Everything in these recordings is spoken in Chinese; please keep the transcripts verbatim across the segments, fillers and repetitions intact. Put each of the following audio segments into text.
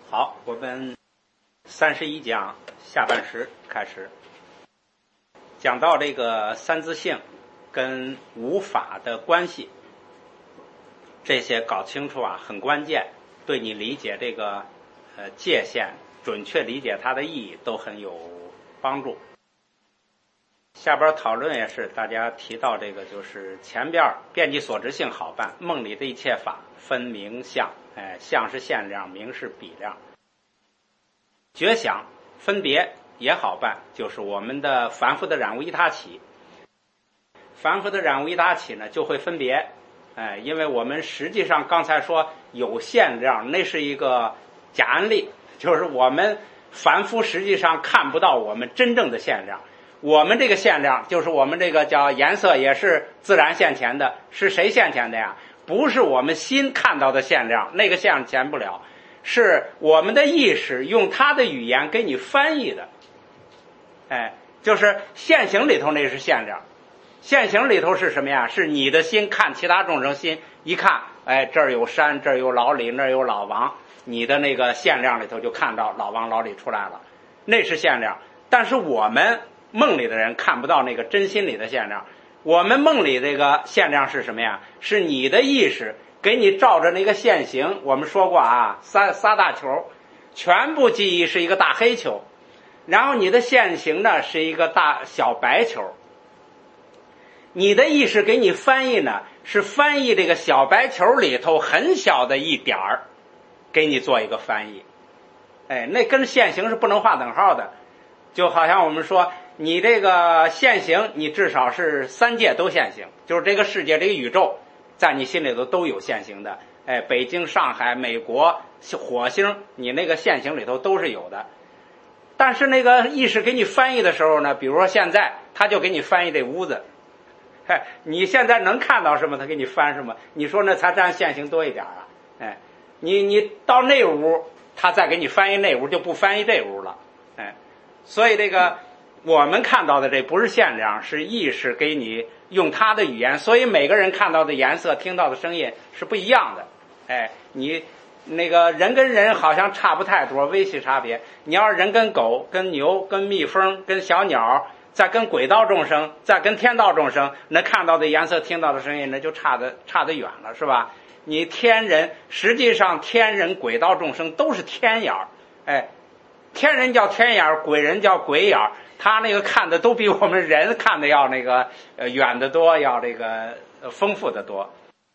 好，我们三十一讲下半时开始讲到这个三自性跟无法的关系，这些搞清楚啊很关键，对你理解这个呃界限，准确理解它的意义都很有帮助。下边讨论也是大家提到这个，就是前边遍计所执性好办，梦里的一切法分明相，哎，相是限量，明是比量。觉想分别也好办，就是我们的凡夫的染物一他起，凡夫的染物一他起呢就会分别，哎，因为我们实际上刚才说有限量，那是一个假案例，就是我们凡夫实际上看不到我们真正的限量。我们这个限量就是我们这个叫颜色，也是自然现前的，是谁现前的呀？不是我们心看到的限量，那个现前不了，是我们的意识用它的语言给你翻译的。哎，就是现行里头那是限量，现行里头是什么呀？是你的心看其他众生心，一看，哎，这儿有山，这儿有老李，那儿有老王，你的那个限量里头就看到老王老李出来了，那是限量。但是我们梦里的人看不到那个真心里的限量，我们梦里这个限量是什么呀？是你的意识给你照着那个现行，我们说过啊，仨仨大球，全部记忆是一个大黑球，然后你的现行呢是一个大小白球，你的意识给你翻译呢是翻译这个小白球里头很小的一点儿，给你做一个翻译，哎，那跟现行是不能划等号的。就好像我们说你这个现行，你至少是三界都现行，就是这个世界这个宇宙在你心里头都有现行的，哎，北京上海美国火星你那个现行里头都是有的。但是那个意识给你翻译的时候呢，比如说现在他就给你翻译这屋子，哎，你现在能看到什么他给你翻什么，你说那才占现行多一点啊，哎，你你到那屋他再给你翻译那屋，就不翻译这屋了，哎，所以这个我们看到的这不是限量，是意识给你用他的语言，所以每个人看到的颜色听到的声音是不一样的，哎，你那个人跟人好像差不太多，微细差别，你要是人跟狗跟牛跟蜜蜂跟小鸟再跟轨道众生再跟天道众生，那看到的颜色听到的声音那就差得差得远了，是吧？你天人实际上天人轨道众生都是天眼儿，哎，天人叫天眼，鬼人叫鬼眼，他那个看的都比我们人看的要那个呃远得多，要这个呃丰富的多。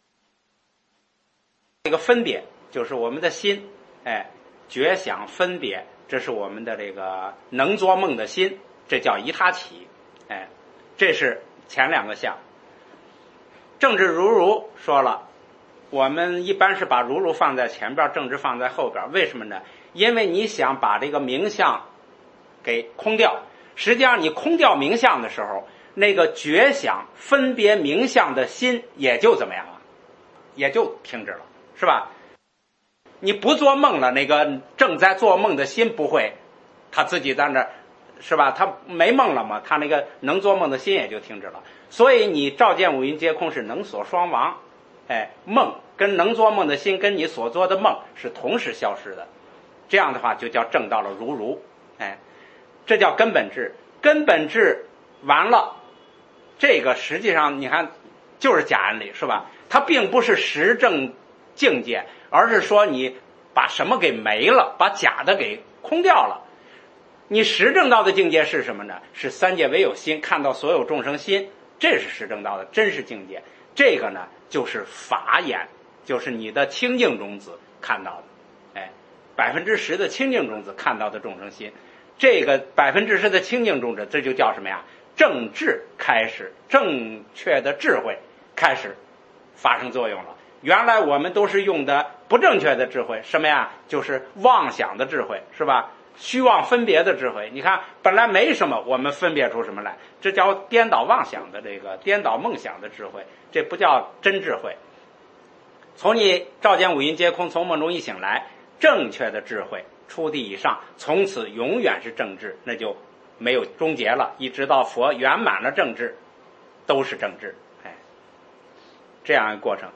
这个分别就是我们的心，哎，觉想分别，这是我们的这个能做梦的心，这叫一他起，哎，这是前两个相。政治如如说了，我们一般是把如如放在前边，政治放在后边，为什么呢？因为你想把这个名相给空掉，实际上你空掉名相的时候，那个觉想分别名相的心也就怎么样了，也就停止了，是吧？你不做梦了，那个正在做梦的心不会，他自己在那，是吧？他没梦了嘛，他那个能做梦的心也就停止了。所以你照见五蕴皆空是能所双亡，哎，梦跟能做梦的心跟你所做的梦是同时消失的，这样的话就叫证到了如如，哎，这叫根本智。根本智完了，这个实际上你看就是假案例，是吧？它并不是实证境界，而是说你把什么给没了，把假的给空掉了。你实证到的境界是什么呢？是三界唯有心，看到所有众生心，这是实证到的真实境界。这个呢就是法眼，就是你的清净种子看到的，哎，百分之十的清净种子看到的众生心，这个百分之十的清净种子，这就叫什么呀？正智开始，正确的智慧开始发生作用了。原来我们都是用的不正确的智慧，什么呀？就是妄想的智慧，是吧？虚妄分别的智慧。你看本来没什么，我们分别出什么来，这叫颠倒妄想的这个颠倒梦想的智慧，这不叫真智慧。从你照见五蕴皆空，从梦中一醒来，正确的智慧出地以上，从此永远是正智，那就没有终结了，一直到佛圆满了正智都是正智，哎，这样一个过程。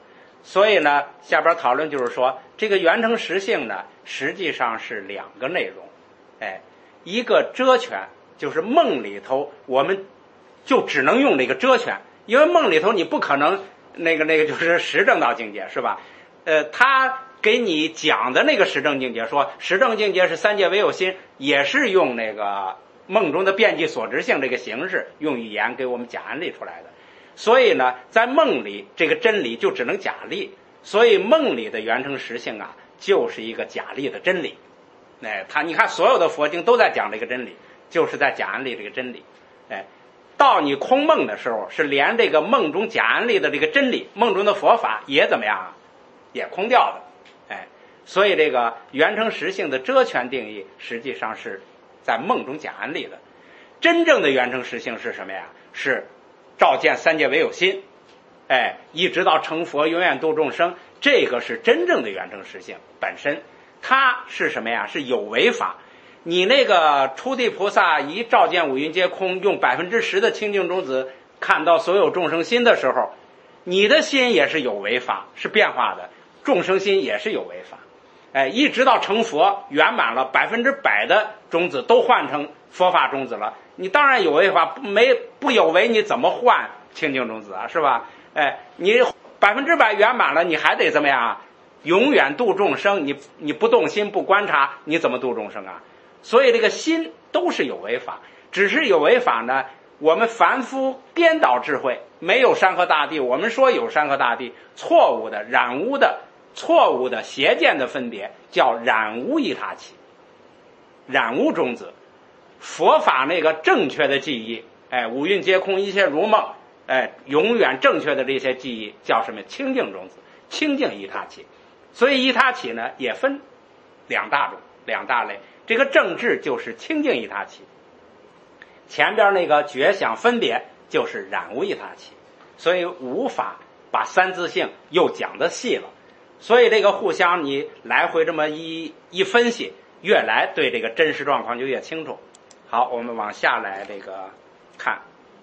所以呢，下边讨论就是说，这个圆成实性呢，实际上是两个内容。哎，一个遮权，就是梦里头我们就只能用那个遮权，因为梦里头你不可能那个那个就是实证到境界，是吧？呃，他给你讲的那个实证境界，说实证境界是三界唯有心，也是用那个梦中的遍计所执性这个形式，用语言给我们假案例出来的。所以呢，在梦里这个真理就只能假立，所以梦里的圆成实性啊，就是一个假立的真理。哎，他你看所有的佛经都在讲这个真理，就是在假案例这个真理。哎，到你空梦的时候，是连这个梦中假案例的这个真理，梦中的佛法也怎么样啊？也空掉的。哎，所以这个圆成实性的遮权定义，实际上是在梦中假案例的。真正的圆成实性是什么呀？是照见三界唯有心，哎，一直到成佛，永远度众生，这个是真正的圆成实性本身。它是什么呀？是有为法。你那个初地菩萨一照见五蕴皆空，用百分之十的清净种子看到所有众生心的时候，你的心也是有为法，是变化的，众生心也是有为法。哎，一直到成佛圆满了，百分之百的种子都换成佛法种子了，你当然有为法，没不有为你怎么换清净种子啊？是吧？哎，你百分之百圆满了，你还得怎么样啊？永远度众生，你你不动心不观察，你怎么度众生啊？所以这个心都是有为法，只是有为法呢，我们凡夫颠倒智慧，没有山河大地，我们说有山河大地，错误的染污的错误的邪见的分别叫染污一他起，染污种子。佛法那个正确的记忆，哎，五蕴皆空，一切如梦，哎，永远正确的这些记忆叫什么？清净种子，清净一他起。所以一他起呢也分两大种两大类，这个正智就是清净一他起，前边那个觉想分别就是染污一他起。所以无法把三自性又讲得细了，所以这个互相你来回这么一一分析，越来对这个真实状况就越清楚。好，我们往下来这个看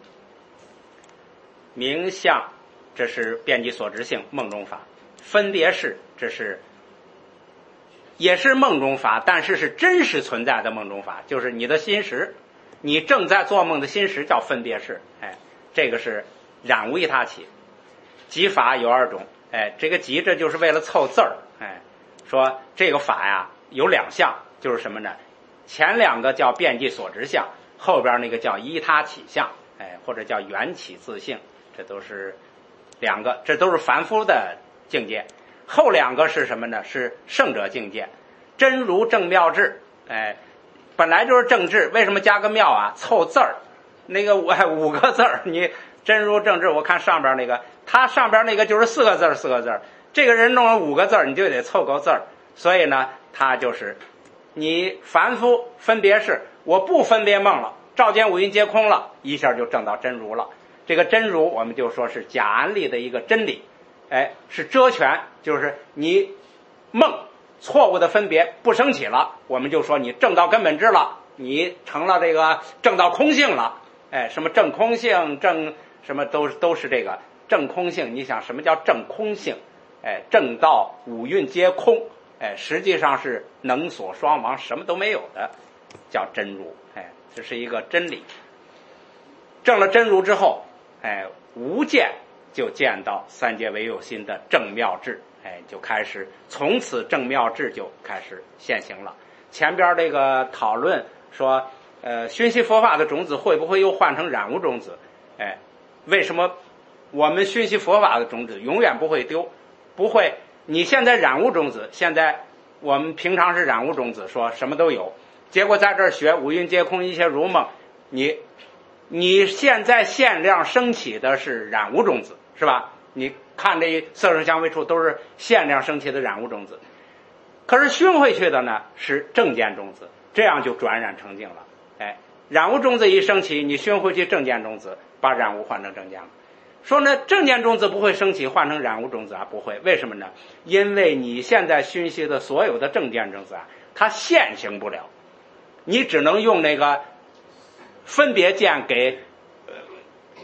名相，这是遍计所执性梦中法。分别识，这是也是梦中法，但是是真实存在的梦中法，就是你的心识，你正在做梦的心识叫分别识。哎，这个是染污一他起。集法有二种，哎，这个集这就是为了凑字儿，哎，说这个法呀有两项，就是什么呢？前两个叫遍计所执相，后边那个叫依他起相，哎，或者叫缘起自性，这都是两个，这都是凡夫的境界。后两个是什么呢？是圣者境界，真如正妙智。哎，本来就是正智，为什么加个妙啊？凑字儿，那个五个字儿，你真如正智，我看上边那个，他上边那个就是四个字儿，四个字儿，这个人弄了五个字儿，你就得凑够字儿。所以呢，他就是你凡夫分别是，我不分别梦了，照见五蕴皆空了，一下就证到真如了。这个真如我们就说是假案例的一个真理，哎，是遮权，就是你梦错误的分别不升起了，我们就说你证到根本知了，你成了这个证到空性了。哎，什么证空性，证什么都都是这个证空性。你想什么叫证空性？哎，证到五蕴皆空，哎，实际上是能所双亡，什么都没有的，叫真如。哎，这是一个真理。证了真如之后，哎，无见就见到三界唯有心的正妙智，哎，就开始从此正妙智就开始现行了。前边这个讨论说，呃，熏习佛法的种子会不会又换成染污种子？哎，为什么我们熏习佛法的种子永远不会丢？不会，你现在染污种子，现在我们平常是染污种子，说什么都有，结果在这儿学五蕴皆空，一切如梦，你你现在限量升起的是染污种子，是吧？你看这色声香味触都是限量升起的染污种子，可是熏回去的呢是正见种子，这样就转染成净了。哎，染污种子一升起，你熏回去正见种子，把染污换成正见了。说呢，正见种子不会升起换成染污种子啊，不会。为什么呢？因为你现在熏习的所有的正见种子啊，它现行不了，你只能用那个分别见给呃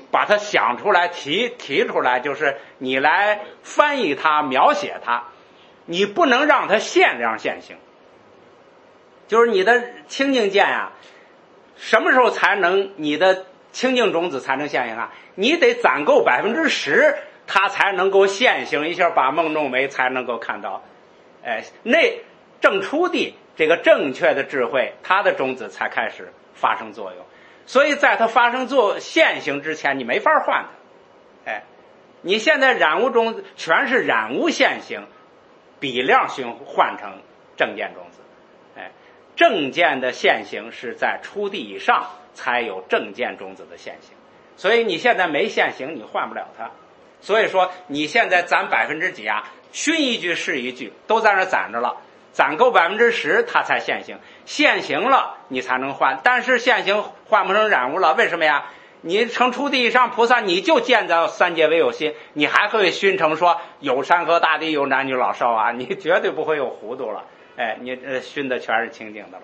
把它想出来提提出来，就是你来翻译它描写它，你不能让它现量现行。就是你的清净见啊，什么时候才能你的清净种子才能现行啊？你得攒够百分之十，它才能够现行一下，把梦弄没，才能够看到。哎，那正出地这个正确的智慧，它的种子才开始发生作用。所以在它发生作现行之前，你没法换它。哎，你现在染污种子全是染污现行，比量循换成正见种子。哎，正见的现行是在出地以上才有正见种子的现行，所以你现在没现行，你换不了它。所以说你现在攒百分之几啊？熏一句是一句，都在那攒着了，攒够百分之十，它才现行。现行了，你才能换。但是现行换不成染污了，为什么呀？你成出地以上菩萨，你就见到三界唯有心，你还会熏成说有山河大地，有男女老少啊，你绝对不会有糊涂了。哎，你呃熏的全是清净的了。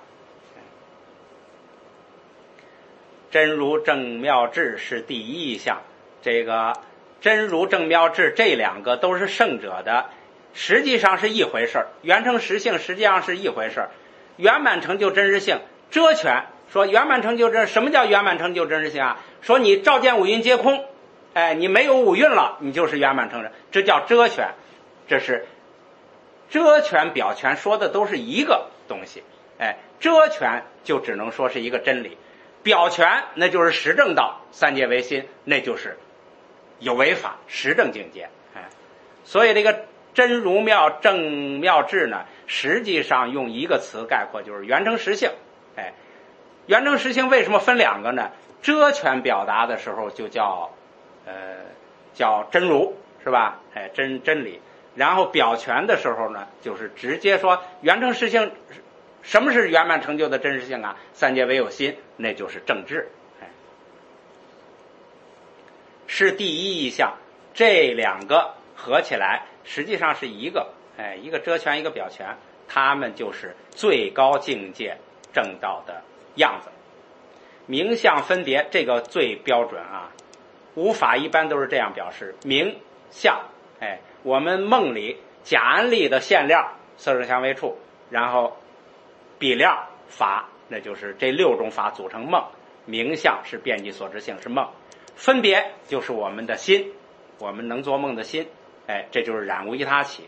真如正妙智是第一义项，这个真如正妙智这两个都是圣者的，实际上是一回事儿。圆成实性实际上是一回事儿。圆满成就真实性，遮全说圆满成就真，什么叫圆满成就真实性啊？说你照见五蕴皆空，哎，你没有五蕴了，你就是圆满成真，这叫遮全。这是遮全表全说的都是一个东西，哎，遮全就只能说是一个真理，表全那就是实证道，三界唯心，那就是有为法实证境界。哎，所以这个真如妙正妙智呢，实际上用一个词概括，就是圆成实性。哎，圆成实性为什么分两个呢？遮全表达的时候就叫呃叫真如，是吧？哎，真真理。然后表全的时候呢，就是直接说圆成实性。什么是圆满成就的真实性啊？三界唯有心，那就是正智。哎，是第一义项，这两个合起来实际上是一个，哎，一个遮全，一个表全，他们就是最高境界正道的样子。名相分别，这个最标准啊，无法一般都是这样表示。名相，哎，我们梦里假安立的现量色声香味触，然后比量法，那就是这六种法组成梦。名相是遍计所知性，是梦。分别就是我们的心，我们能做梦的心，哎，这就是染无一他起。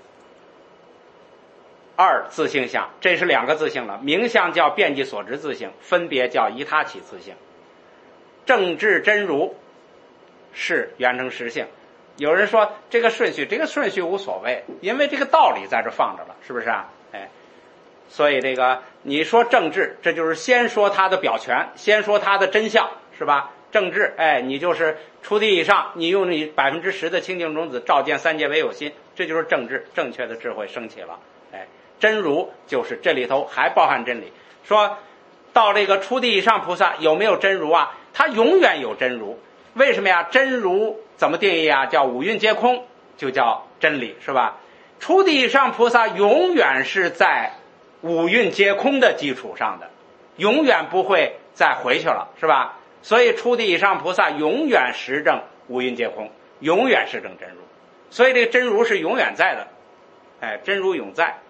二自性相，这是两个自性了。名相叫遍计所知自性，分别叫一他起自性。正智真如是圆成实性。有人说这个顺序，这个顺序无所谓，因为这个道理在这放着了，是不是啊？哎，所以这个你说正智，这就是先说它的表全，先说它的真相，是吧？正智，哎，你就是出地以上，你用你百分之十的清净种子照见三界唯有心，这就是正智，正确的智慧升起了。哎，真如就是这里头还包含真理。说到这个出地以上菩萨有没有真如啊？他永远有真如。为什么呀？真如怎么定义啊？叫五蕴皆空，就叫真理，是吧？出地以上菩萨永远是在五蕴皆空的基础上的，永远不会再回去了，是吧？所以出地以上菩萨永远实证五蕴皆空，永远实证真如。所以这个真如是永远在的，哎，真如永在，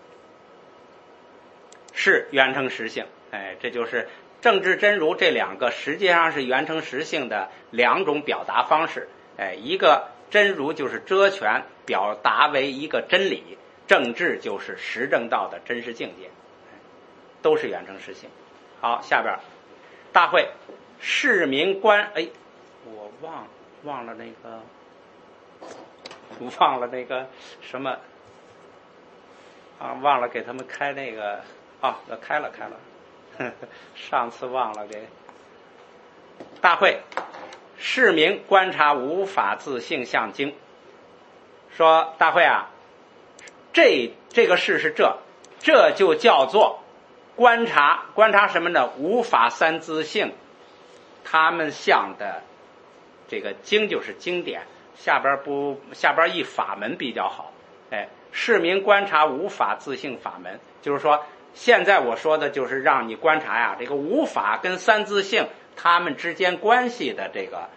是圆成实性。哎，这就是正智真如这两个实际上是圆成实性的两种表达方式。哎，一个真如就是遮全，表达为一个真理；正智就是实证道的真实境界，都是圆成实性。好，下边大会市民观，哎，我忘忘了那个，忘了那个什么啊，忘了给他们开那个啊，开了开了，呵呵，上次忘了给大会市民观察无法自性相经。说大会啊，这这个事是这，这就叫做观察，观察什么呢？无法三自性，他们相的这个经就是经典，下边不下边一法门比较好。哎，市民观察无法自性法门，就是说现在我说的就是让你观察呀，这个无法跟三自性他们之间关系的这个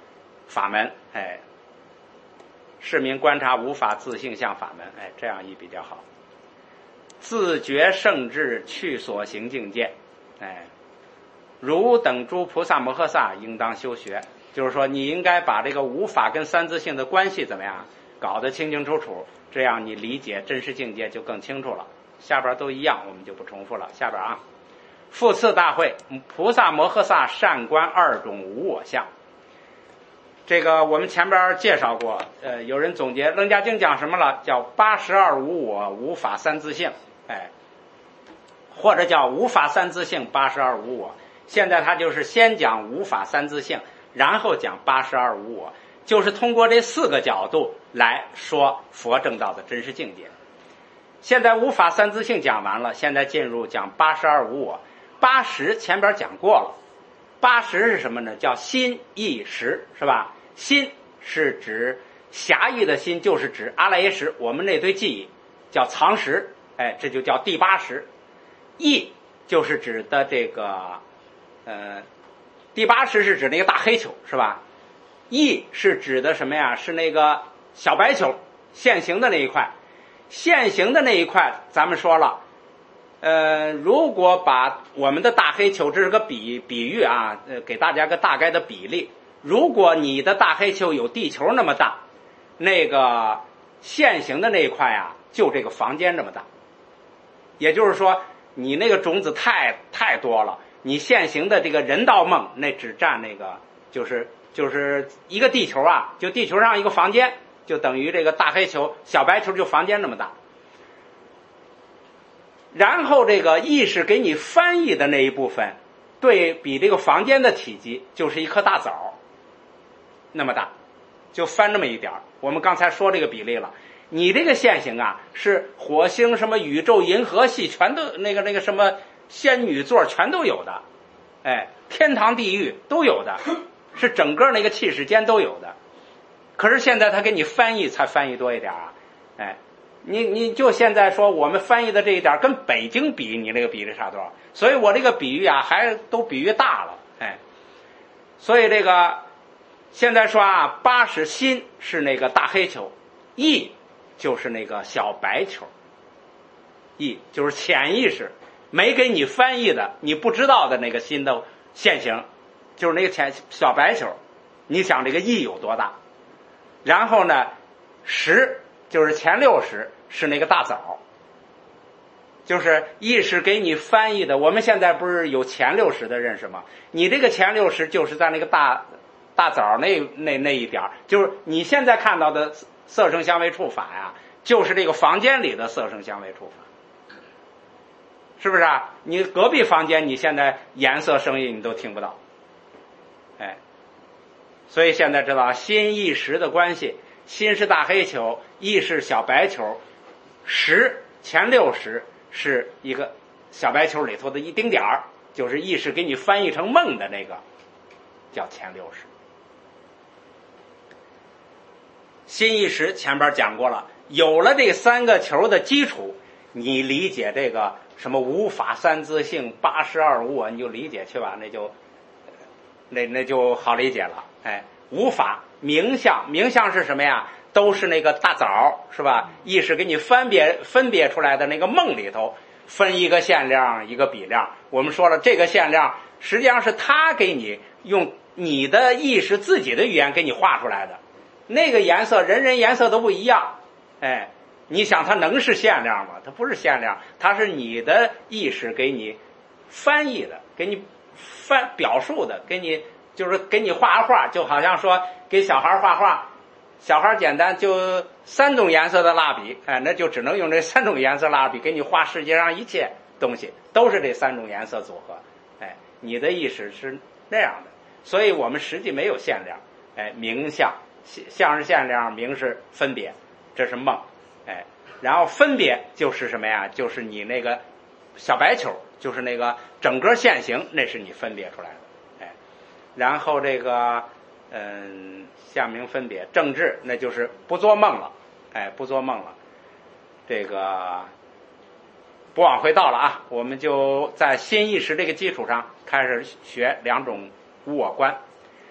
法门，哎，市民观察无法自性相法门，哎，这样译比较好。自觉圣智去所行境界，哎，如等诸菩萨摩诃萨应当修学，就是说你应该把这个无法跟三自性的关系怎么样搞得清清楚楚，这样你理解真实境界就更清楚了。下边都一样，我们就不重复了。下边啊，复次大会，菩萨摩诃萨善观二种无我相。这个我们前边介绍过，呃，有人总结《楞伽经》讲什么了？叫八十二无我，无法三自性，哎，或者叫无法三自性，八十二无我。现在他就是先讲无法三自性，然后讲八十二无我，就是通过这四个角度来说佛正道的真实境界。现在无法三自性讲完了，现在进入讲八十二无我。八十前边讲过了，八十是什么呢？叫心意识，是吧？心是指狭义的心，就是指阿赖耶识，我们那堆记忆叫藏识，哎，这就叫第八识。意就是指的这个呃，第八识是指那个大黑球，是吧？意是指的什么呀？是那个小白球现行的那一块。现行的那一块咱们说了，呃，如果把我们的大黑球，这是个比比喻啊，呃，给大家个大概的比例。如果你的大黑球有地球那么大，那个现行的那一块啊，就这个房间这么大。也就是说，你那个种子太太多了，你现行的这个人道梦，那只占那个就是就是一个地球啊，就地球上一个房间，就等于这个大黑球、小白球就房间那么大。然后这个意识给你翻译的那一部分，对比这个房间的体积就是一颗大枣那么大，就翻那么一点儿。我们刚才说这个比例了，你这个现行啊，是火星什么宇宙银河系全都那个那个什么仙女座全都有的，哎，天堂地狱都有的，是整个那个气世间都有的。可是现在他给你翻译才翻译多一点啊，哎，你你就现在说我们翻译的这一点跟北京比，你那个比例差多少？所以我这个比喻啊，还都比喻大了，哎，所以这个现在说啊，八十心是那个大黑球，意就是那个小白球，意就是潜意识没给你翻译的，你不知道的那个心的现行，就是那个潜小白球。你想这个意有多大？然后呢，十就是前六十是那个大枣，就是意识给你翻译的。我们现在不是有前六十的认识吗？你这个前六十就是在那个大大枣那那那一点，就是你现在看到的色声香味触法呀，就是这个房间里的色声香味触法，是不是啊？你隔壁房间你现在颜色声音你都听不到，哎，所以现在知道心意识的关系，心是大黑球，意是小白球，十前六十是一个小白球里头的一丁点儿，就是意识给你翻译成梦的那个叫前六十。心意识前边讲过了，有了这三个球的基础，你理解这个什么无法三自性八十二无我，你就理解去吧，那就那那就好理解了。哎，无法名相，名相是什么呀？都是那个大枣，是吧？意识给你分别分别出来的那个梦里头，分一个限量一个比量。我们说了，这个限量实际上是他给你用你的意识自己的语言给你画出来的。那个颜色人人颜色都不一样，哎，你想它能是限量吗？它不是限量，它是你的意识给你翻译的，给你翻表述的，给你就是给你画画，就好像说给小孩画画，小孩简单就三种颜色的蜡笔，哎，那就只能用这三种颜色蜡笔给你画世界上一切东西，都是这三种颜色组合，哎，你的意识是那样的，所以我们实际没有限量，哎，名相。相是限量，名是分别，这是梦，哎，然后分别就是什么呀？就是你那个小白球，就是那个整个现行，那是你分别出来的，哎，然后这个嗯，相名分别正智，那就是不做梦了，哎，不做梦了，这个不往回倒了啊，我们就在心意识这个基础上开始学两种无我观。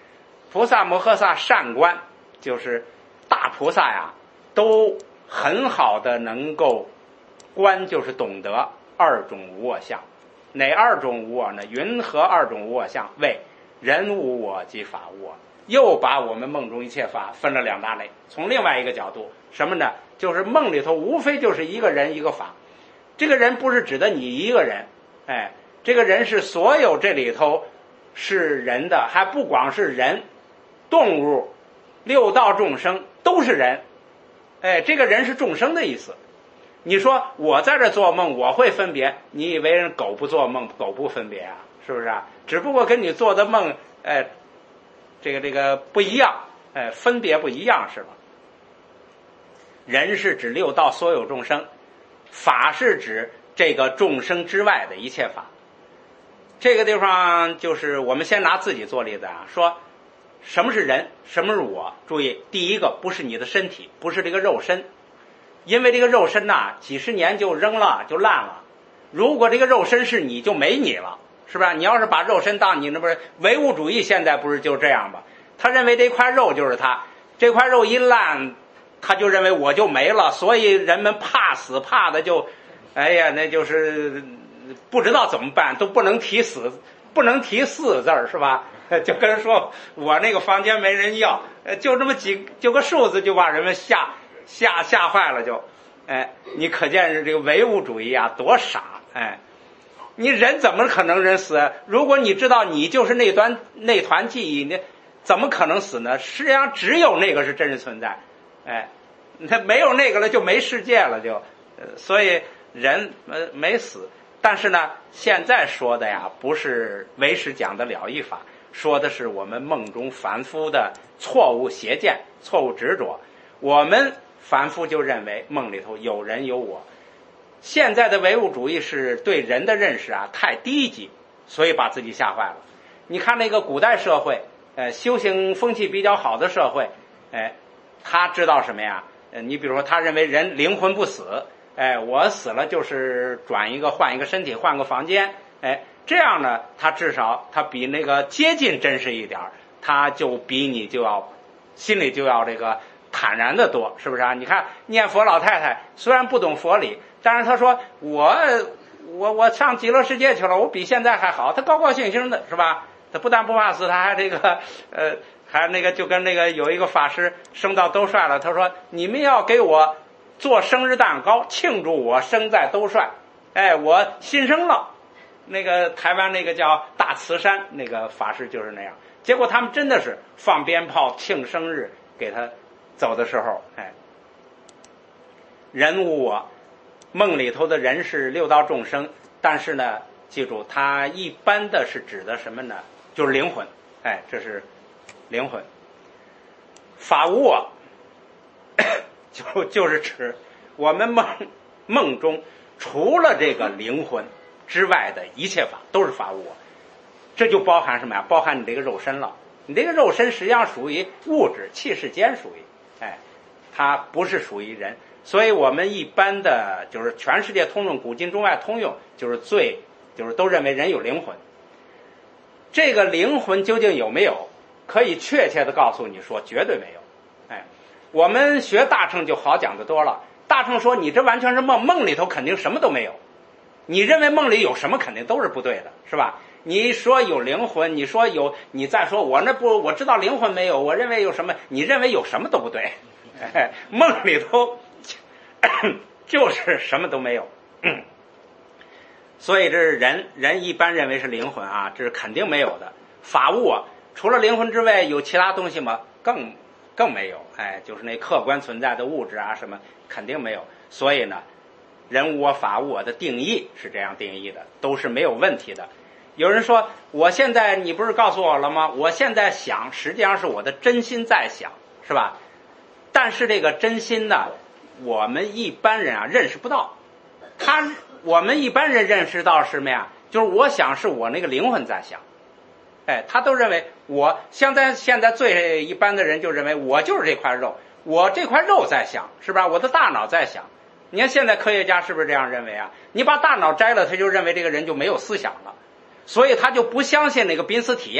菩萨摩诃萨善观，就是大菩萨呀，都很好的能够观，就是懂得二种无我相。哪二种无我呢？云何二种无我相？为人无我及法无我。又把我们梦中一切法分了两大类。从另外一个角度，什么呢？就是梦里头无非就是一个人一个法。这个人不是指的你一个人，哎，这个人是所有这里头是人的，还不光是人，动物、六道众生都是人。哎，这个人是众生的意思。你说我在这做梦，我会分别？你以为人狗不做梦，狗不分别啊？是不是啊？只不过跟你做的梦，哎，这个这个不一样，哎，分别不一样是吧？人是指六道所有众生，法是指这个众生之外的一切法。这个地方就是我们先拿自己做例子啊，说什么是人，什么是我？注意，第一个不是你的身体，不是这个肉身。因为这个肉身呐、啊，几十年就扔了，就烂了。如果这个肉身是你，就没你了，是吧？你要是把肉身当你，那不是唯物主义现在不是就这样吗？他认为这块肉就是他，这块肉一烂，他就认为我就没了，所以人们怕死，怕的就，哎呀，那就是不知道怎么办，都不能提死，不能提四字儿，是吧？就跟人说我那个房间没人要，就这么几就个数字就把人们吓。吓吓坏了就，哎，你可见是这个唯物主义啊，多傻！哎，你人怎么可能人死？如果你知道你就是那段那团记忆，你怎么可能死呢？实际上只有那个是真实存在，哎，他没有那个了就没世界了就，呃、所以人呃没死。但是呢，现在说的呀，不是唯识讲的了义法，说的是我们梦中凡夫的错误邪见、错误执着。我们凡夫就认为梦里头有人有我。现在的唯物主义是对人的认识啊太低级，所以把自己吓坏了。你看那个古代社会，呃，修行风气比较好的社会，哎，他知道什么呀？呃，你比如说，他认为人灵魂不死，哎，我死了就是转一个换一个身体，换个房间，哎，这样呢，他至少他比那个接近真实一点，他就比你就要心里就要这个。坦然的多，是不是啊？你看念佛老太太虽然不懂佛理，但是她说我我我上极乐世界去了，我比现在还好，她高高兴兴的，是吧？她不但不怕死，她还这个呃还那个就跟那个有一个法师升到兜率了，他说你们要给我做生日蛋糕庆祝我生在兜率，哎，我新生了。那个台湾那个叫大慈山那个法师就是那样，结果他们真的是放鞭炮庆生日给他。走的时候，哎，人无我，梦里头的人是六道众生，但是呢，记住，它一般的是指的什么呢？就是灵魂，哎，这是灵魂。法无我，就就是指我们梦梦中除了这个灵魂之外的一切法都是法无我，这就包含什么呀？包含你这个肉身了。你这个肉身实际上属于物质，气世间属于。哎，它不是属于人，所以我们一般的就是全世界通用，古今中外通用，就是最就是都认为人有灵魂。这个灵魂究竟有没有？可以确切的告诉你说，绝对没有。哎，我们学大乘就好讲的多了。大乘说你这完全是梦，梦里头肯定什么都没有。你认为梦里有什么，肯定都是不对的，是吧？你说有灵魂，你说有，你再说我那不，我知道灵魂没有，我认为有什么，你认为有什么都不对。哎、梦里头就是什么都没有。嗯、所以这是人人一般认为是灵魂啊，这是肯定没有的。法物啊，除了灵魂之外，有其他东西吗？更更没有。哎，就是那客观存在的物质啊，什么肯定没有。所以呢，人无我法无我的定义是这样定义的，都是没有问题的。有人说我现在你不是告诉我了吗？我现在想实际上是我的真心在想，是吧？但是这个真心呢，我们一般人啊认识不到。他我们一般人认识到是什么呀？就是我想是我那个灵魂在想。哎，他都认为我现在现在最一般的人就认为我就是这块肉，我这块肉在想，是吧？我的大脑在想。你看现在科学家是不是这样认为啊？你把大脑摘了，他就认为这个人就没有思想了。所以他就不相信那个濒死体验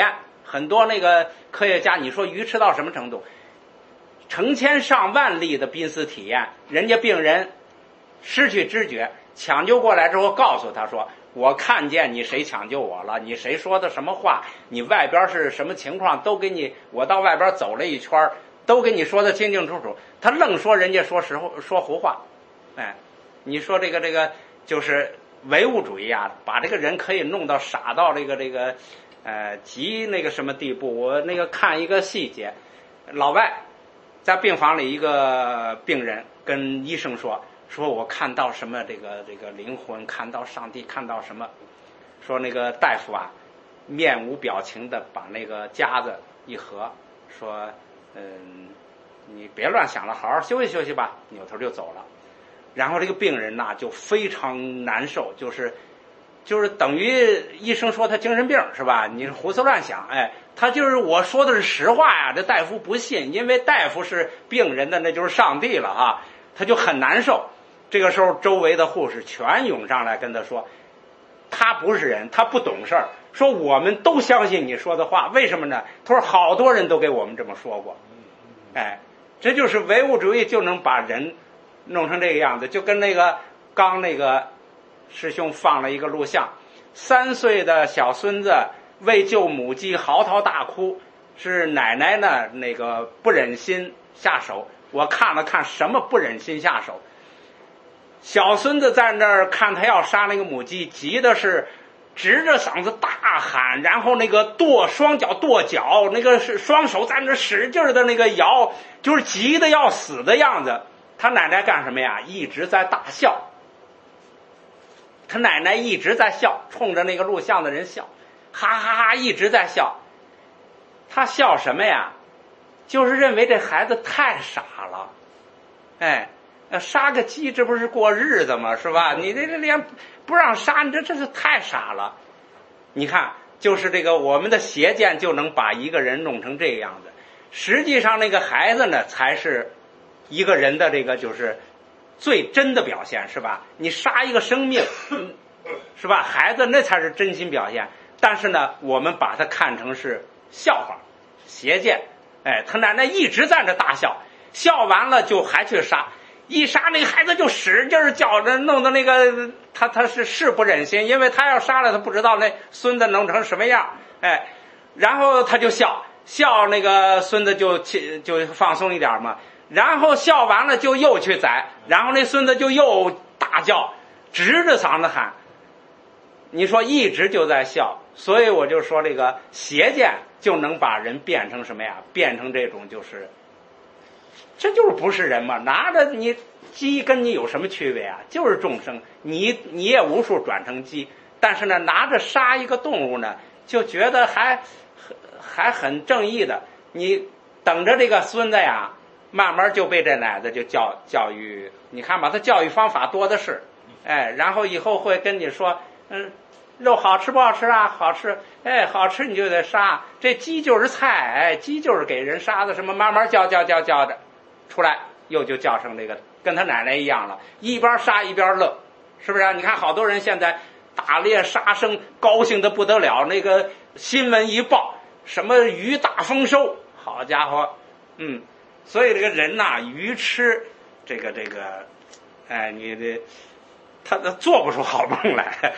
很多那个科学家，你说愚痴到什么程度？成千上万例的濒死体验，人家病人失去知觉，抢救过来之后告诉他说，我看见你谁抢救我了，你谁说的什么话，你外边是什么情况，都给你，我到外边走了一圈，都给你说的清清楚楚。他愣说人家说实话，说胡话。哎，你说这个这个就是唯物主义啊，把这个人可以弄到傻到这个这个呃极那个什么地步。我那个看一个细节，老外在病房里，一个病人跟医生说，说我看到什么这个这个灵魂，看到上帝，看到什么。说那个大夫啊面无表情的把那个夹子一合，说嗯你别乱想了，好好休息休息吧，扭头就走了。然后这个病人呐就非常难受，就是就是等于医生说他精神病是吧？你胡思乱想，哎，他就是我说的是实话呀，这大夫不信，因为大夫是病人的，那就是上帝了啊，他就很难受。这个时候周围的护士全涌上来跟他说，他不是人，他不懂事儿，说我们都相信你说的话，为什么呢？他说好多人都给我们这么说过。哎，这就是唯物主义就能把人弄成这个样子。就跟那个刚那个师兄放了一个录像，三岁的小孙子为救母鸡嚎啕大哭，是奶奶呢那个不忍心下手。我看了看什么不忍心下手，小孙子在那儿看他要杀那个母鸡，急的是直着嗓子大喊，然后那个跺双脚跺脚，那个是双手在那使劲的那个摇，就是急的要死的样子。他奶奶干什么呀？一直在大笑。他奶奶一直在笑，冲着那个录像的人笑，哈哈哈，一直在笑。他笑什么呀？就是认为这孩子太傻了。哎，杀个鸡这不是过日子吗？是吧？你这这连不让杀，你这这是太傻了。你看，就是这个我们的邪见就能把一个人弄成这个样子。实际上那个孩子呢，才是一个人的这个就是最真的表现，是吧？你杀一个生命，是吧？孩子那才是真心表现。但是呢，我们把它看成是笑话、邪见。哎，他奶奶一直在那大笑，笑完了就还去杀，一杀那个孩子就使劲叫着，弄得那个他他是是不忍心，因为他要杀了他不知道那孙子弄成什么样。哎，然后他就笑笑，那个孙子就就放松一点嘛。然后笑完了就又去宰，然后那孙子就又大叫，直着嗓子喊。你说一直就在笑，所以我就说这个邪见就能把人变成什么呀？变成这种就是，这就是不是人嘛？拿着你鸡跟你有什么区别啊？就是众生，你你也无数转成鸡，但是呢，拿着杀一个动物呢，就觉得还还很正义的。你等着这个孙子呀，慢慢就被这奶子就教教育，你看吧，他教育方法多的是，哎，然后以后会跟你说，嗯，肉好吃不好吃啊？好吃，哎，好吃你就得杀。这鸡就是菜，哎，鸡就是给人杀的，什么慢慢教教教教的，出来又就教成这个，跟他奶奶一样了，一边杀一边乐，是不是啊？你看好多人现在打猎杀生，高兴的不得了，那个新闻一报，什么鱼大丰收，好家伙，嗯。所以这个人呐、啊，愚痴，这个这个，哎，你这他他做不出好梦来。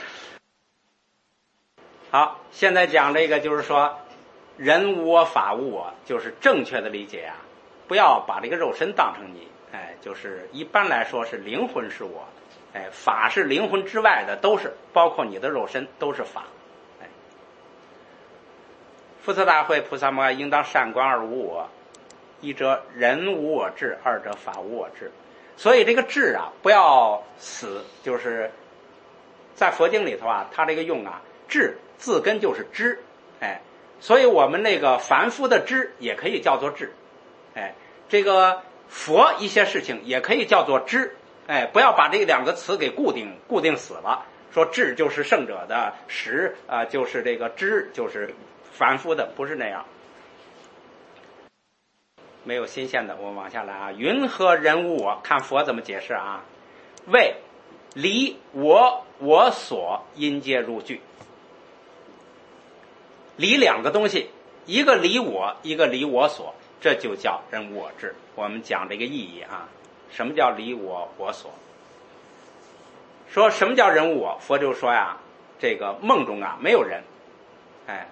好，现在讲这个就是说，人无我，法无我，就是正确的理解啊，不要把这个肉身当成你，哎，就是一般来说是灵魂是我，哎，法是灵魂之外的，都是包括你的肉身都是法。哎，福特大会菩萨摩应当善观而无我。一者人无我智，二者法无我智。所以这个智啊，不要死，就是在佛经里头啊，它这个用啊，智字根就是知，哎，所以我们那个凡夫的知也可以叫做智，哎，这个佛一些事情也可以叫做知，哎，不要把这两个词给固定固定死了，说智就是圣者的，识啊、呃、就是这个知就是凡夫的，不是那样。没有新鲜的，我们往下来啊。云何人无我？看佛怎么解释啊？谓离我我所因皆入句。离两个东西， 一个离我，一个离我所，这就叫人无我智。我们讲这个意义啊，什么叫离我我所？说什么叫人无我？佛就说呀，这个梦中啊没有人，哎，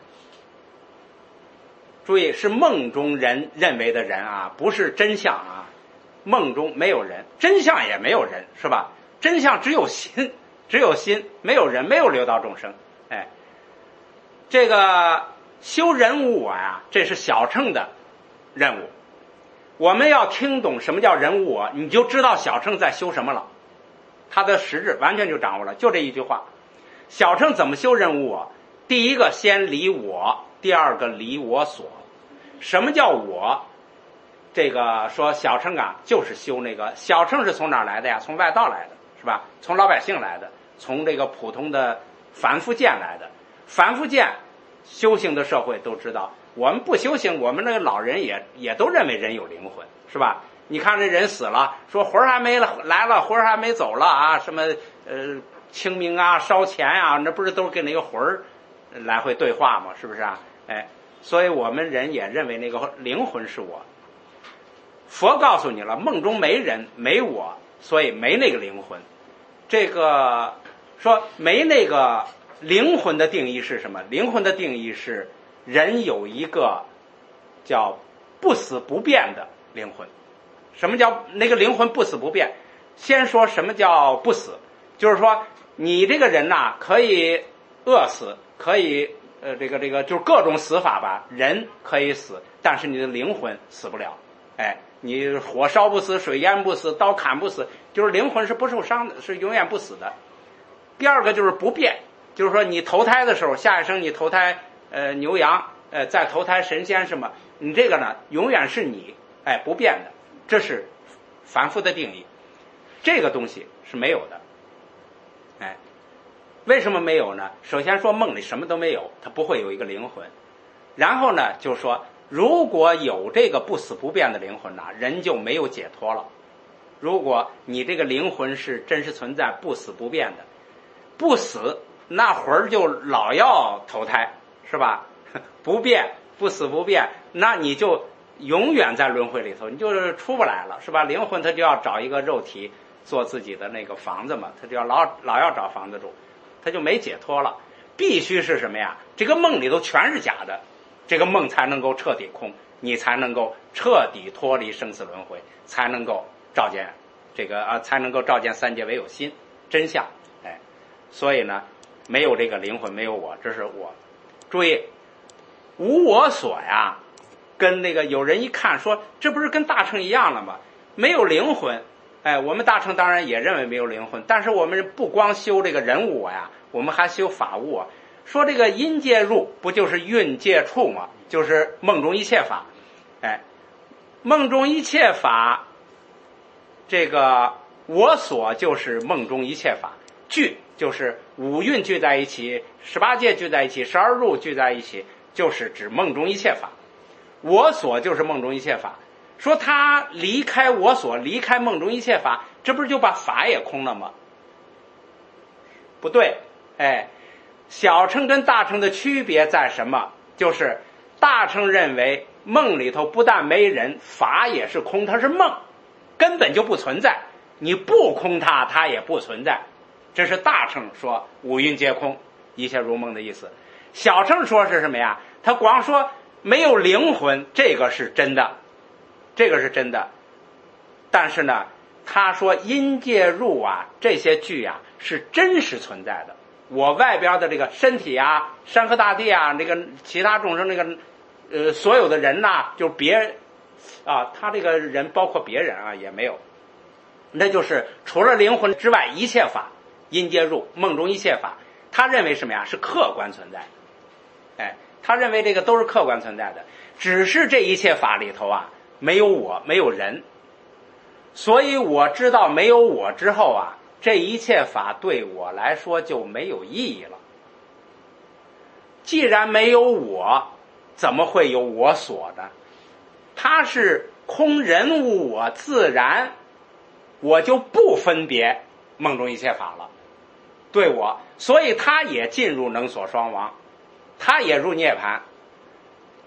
注意是梦中人认为的人啊，不是真相啊。梦中没有人，真相也没有人，是吧？真相只有心，只有心，没有人，没有六道众生。哎，这个修人无我呀，这是小乘的任务。我们要听懂什么叫人无我，你就知道小乘在修什么了。他的实质完全就掌握了，就这一句话。小乘怎么修人无我？第一个先离我，第二个离我所。什么叫我？这个说小乘啊，就是修那个小乘是从哪儿来的呀？从外道来的，是吧？从老百姓来的，从这个普通的凡夫见来的。凡夫见修行的社会都知道，我们不修行，我们那个老人也也都认为人有灵魂，是吧？你看这人死了，说魂儿还没来了，魂儿还没走了啊，什么呃清明啊、烧钱啊，那不是都是跟那个魂儿来回对话吗？是不是啊？哎，所以我们人也认为那个灵魂是我。佛告诉你了，梦中没人没我，所以没那个灵魂。这个说没那个灵魂的定义是什么？灵魂的定义是人有一个叫不死不变的灵魂。什么叫那个灵魂不死不变？先说什么叫不死，就是说你这个人呐、啊，可以饿死，可以呃这个这个就是各种死法吧，人可以死，但是你的灵魂死不了。哎，你火烧不死，水淹不死，刀砍不死，就是灵魂是不受伤的，是永远不死的。第二个就是不变，就是说你投胎的时候，下一生你投胎呃牛羊，呃再投胎神仙什么，你这个呢永远是你，哎不变的，这是凡夫的定义。这个东西是没有的，哎，为什么没有呢？首先说梦里什么都没有，它不会有一个灵魂。然后呢，就说如果有这个不死不变的灵魂呢、啊，人就没有解脱了。如果你这个灵魂是真实存在、不死不变的，不死那魂儿就老要投胎，是吧？不变，不死不变，那你就永远在轮回里头，你就是出不来了，是吧？灵魂它就要找一个肉体做自己的那个房子嘛，它就要老老要找房子住，它就没解脱了。必须是什么呀？这个梦里头全是假的。这个梦才能够彻底空，你才能够彻底脱离生死轮回，才能够照见这个啊，才能够照见三界唯有心真相。哎，所以呢，没有这个灵魂，没有我，这是我。注意，无我所呀，跟那个有人一看说，这不是跟大乘一样了吗？没有灵魂。哎，我们大乘当然也认为没有灵魂，但是我们不光修这个人无我呀，我们还修法无我。说这个因界入不就是蕴界处吗？就是梦中一切法。哎，梦中一切法，这个我所就是梦中一切法，聚就是五蕴聚在一起，十八界聚在一起，十二入聚在一起，就是指梦中一切法。我所就是梦中一切法。说他离开我所，离开梦中一切法，这不是就把法也空了吗？不对，哎。小乘跟大乘的区别在什么？就是大乘认为梦里头不但没人，法也是空，它是梦，根本就不存在。你不空它，它也不存在。这是大乘说五蕴皆空，一切如梦的意思。小乘说是什么呀？他光说没有灵魂，这个是真的，这个是真的。但是呢，他说因界入啊，这些句啊是真实存在的。我外边的这个身体啊，山河大地啊，这个其他众生这个呃所有的人呐、啊，就别啊，他这个人包括别人啊也没有，那就是除了灵魂之外一切法，因皆入，梦中一切法，他认为什么呀？是客观存在。哎，他认为这个都是客观存在的，只是这一切法里头啊没有我，没有人，所以我知道没有我之后啊，这一切法对我来说就没有意义了。既然没有我，怎么会有我所呢？它是空人无我，自然我就不分别梦中一切法了，对我，所以他也进入能所双亡，他也入涅槃。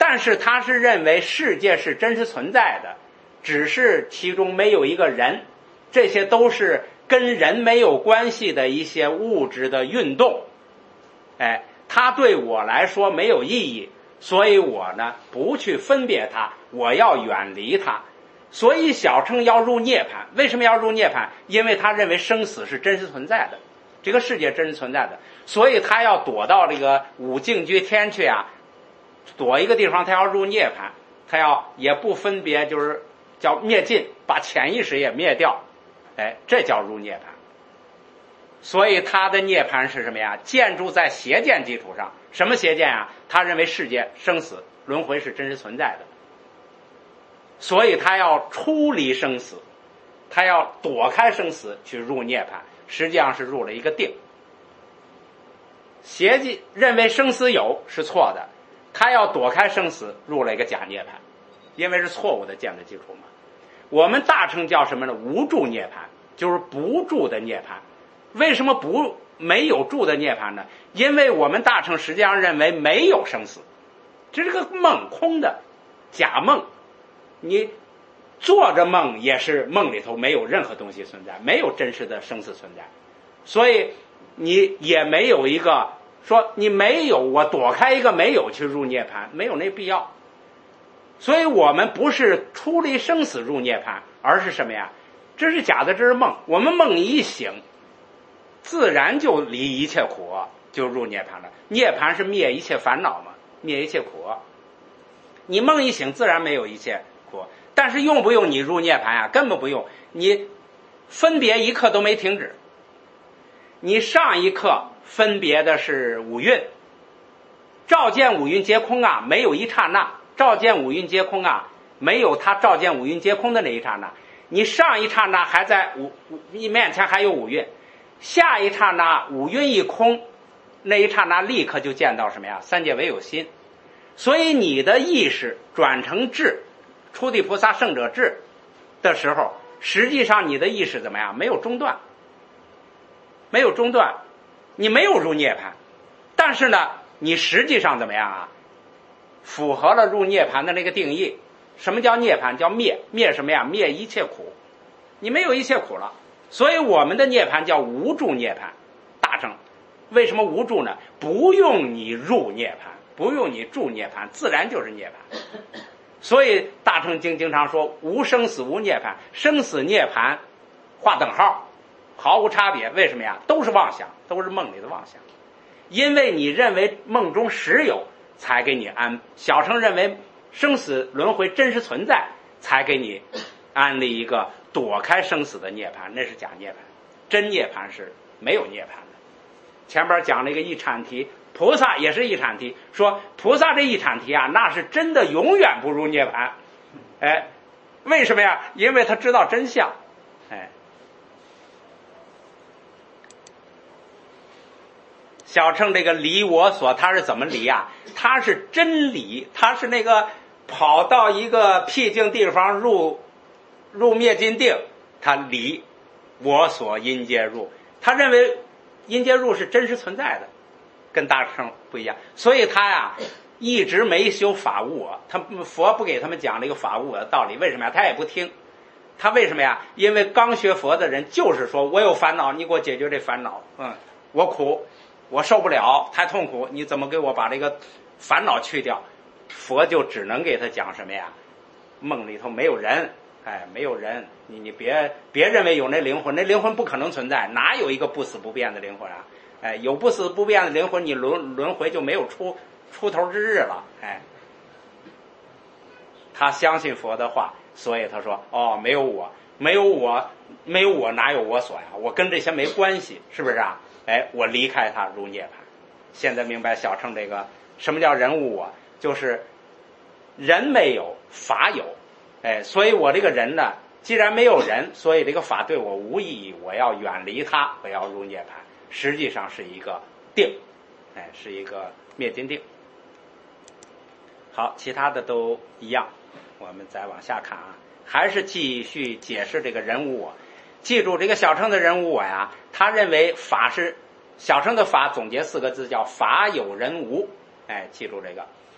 但是他是认为世界是真实存在的，只是其中没有一个人，这些都是跟人没有关系的一些物质的运动，哎，它对我来说没有意义，所以我呢不去分别它，我要远离它。所以小乘要入涅槃，为什么要入涅槃？因为他认为生死是真实存在的，这个世界真实存在的，所以他要躲到这个五境居天去啊，躲一个地方，他要入涅槃，他要也不分别，就是叫灭尽，把潜意识也灭掉，哎，这叫入涅槃。所以他的涅槃是什么呀？建筑在邪见基础上。什么邪见啊？他认为世界生死轮回是真实存在的，所以他要出离生死，他要躲开生死去入涅槃，实际上是入了一个定。邪见认为生死有是错的，他要躲开生死入了一个假涅槃，因为是错误的见的基础嘛。我们大乘叫什么呢？无住涅槃，就是不住的涅槃。为什么不没有住的涅槃呢？因为我们大乘实际上认为没有生死，这是个梦，空的假梦，你做着梦也是梦里头没有任何东西存在，没有真实的生死存在，所以你也没有一个说你没有，我躲开一个没有去入涅槃，没有那必要。所以我们不是出离生死入涅槃，而是什么呀？这是假的，这是梦。我们梦一醒，自然就离一切苦，就入涅槃了。涅槃是灭一切烦恼嘛，灭一切苦。你梦一醒，自然没有一切苦。但是用不用你入涅槃啊？根本不用，你分别一刻都没停止。你上一刻分别的是五蕴，照见五蕴皆空啊，没有一刹那。照见五蕴皆空啊，没有他照见五蕴皆空的那一刹那。你上一刹那还在五你面前还有五蕴，下一刹那五蕴一空，那一刹那立刻就见到什么呀？三界唯有心。所以你的意识转成智，初地菩萨圣者智的时候，实际上你的意识怎么样？没有中断，没有中断，你没有入涅槃，但是呢，你实际上怎么样啊？符合了入涅槃的那个定义。什么叫涅槃？叫灭，灭什么呀？灭一切苦，你没有一切苦了。所以我们的涅槃叫无住涅槃。大乘为什么无住呢？不用你入涅槃，不用你住涅槃，自然就是涅槃。所以大乘经经常说无生死无涅槃，生死涅槃划等号，毫无差别。为什么呀？都是妄想，都是梦里的妄想。因为你认为梦中实有，才给你安。小乘认为生死轮回真实存在，才给你安立一个躲开生死的涅槃，那是假涅槃。真涅槃是没有涅槃的。前边讲了一个一阐提，菩萨也是一阐提，说菩萨这一阐提啊，那是真的永远不入涅槃。哎，为什么呀？因为他知道真相。哎，小乘这个离我所，他是怎么离啊？他是真离，他是那个跑到一个僻静地方入入灭尽定，他离我所因皆入，他认为因皆入是真实存在的，跟大乘不一样。所以他呀一直没修法悟啊，他佛不给他们讲这个法悟的道理，为什么呀？他也不听。他为什么呀？因为刚学佛的人就是说我有烦恼，你给我解决这烦恼，嗯，我苦，我受不了，太痛苦，你怎么给我把这个烦恼去掉？佛就只能给他讲什么呀？梦里头没有人，哎，没有人，你你别别认为有那灵魂，那灵魂不可能存在，哪有一个不死不变的灵魂啊？哎，有不死不变的灵魂，你轮轮回就没有出出头之日了。哎，他相信佛的话，所以他说哦，没有我，没有我，没有我，哪有我所呀？我跟这些没关系，是不是啊？哎，我离开他入涅槃。现在明白小乘这个什么叫人无我，就是人没有，法有。哎，所以我这个人呢，既然没有人，所以这个法对我无意义，我要远离它，我要入涅槃。实际上是一个定，哎，是一个灭尽定。好，其他的都一样，我们再往下看啊，还是继续解释这个人无我。记住这个小乘的人无我呀，他认为法是小乘的法，总结四个字叫法有人无。哎，记住这个。